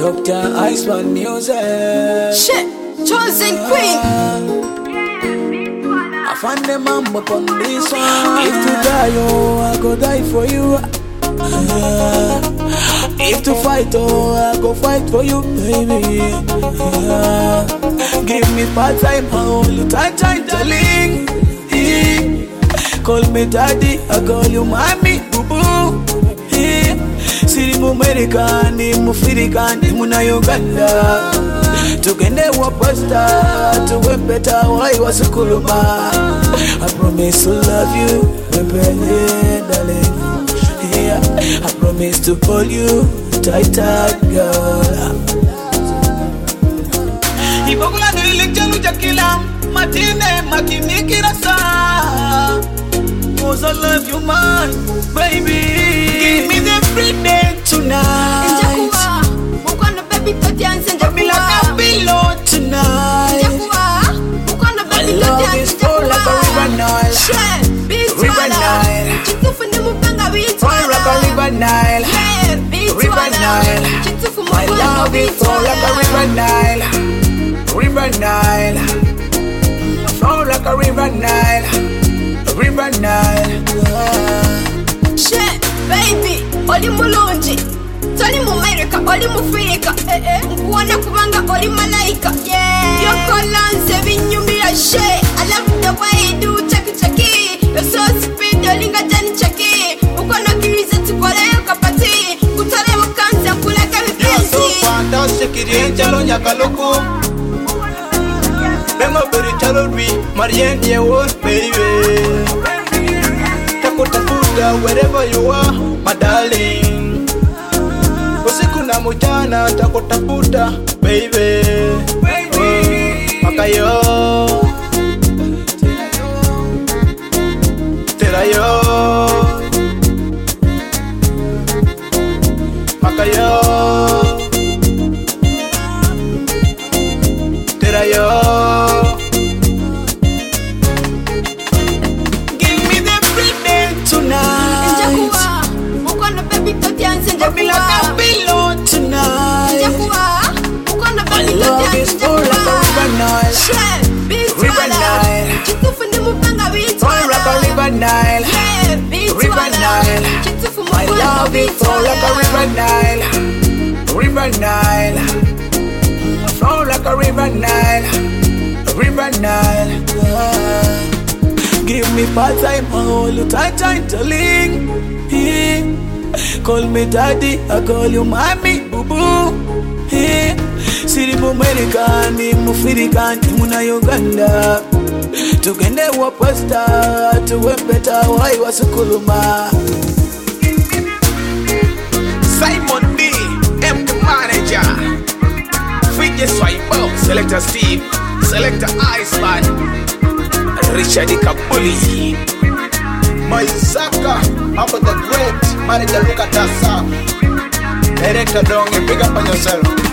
Dr. Iceman Music. Shit, chosen queen. I found the mambo on this one. If to die, oh, I go die for you. If to fight, oh, I go fight for you, baby. Give me part-time, only time, darling. Call me daddy, I call you mommy, boo-boo. Siri American, Mufirikan, Muna Uganda. Tugende wa pasta, tuwe better, why was a kuluma. I promise to love you, baby, darling. Yeah, I promise to hold you tight, girl. Ibogula nilikjalu jakila, matine makini rasa. Cause I love you, man, baby. Give me the free day tonight. Baby, like a pillow tonight. My love is full like a river Nile. River Nile. Full like a river Nile. River Nile. My love is full like a river Nile. River Nile. Full like a river Nile. River Nile. Shit, baby, oli mulungi. Toli mu America, oli mu Africa. Nkuona kubanga oli malaika. Yokolanze binyumira shit. I love the way you do chaki. You're so speed, olinga jani chaki. Ukono kiriza tukole kapati. Kutole wakanza kuleka vipenzi. You're so fantastic, irienjalo nyakaluku. Bema beri chalorbi, marien ye was baby. Takutafuta wherever you are, my darling. Usiku na mchana takutafuta, baby. Makayo, terayo, makayo, terayo. Baby, like a pillow tonight. My love is full like a river Nile. River Nile. Full like a river Nile. River Nile. My love is full like a river Nile. River Nile. Full like a river Nile. River Nile. Give me part-time, all time, darling. Call me daddy, I call you mommy, boo-boo. Siri American, Mufirikan, Muna Uganda. Tugende wa pasta, tuwe better, why was a kuluma. Simon D, M.K. Manager. Fidje Swipe, Selector Steve, Selector Iceman, Richard Kabuli. My Zaka, Abba the Great, Manager Luka Tasa. Director Dong, and big up on yourself.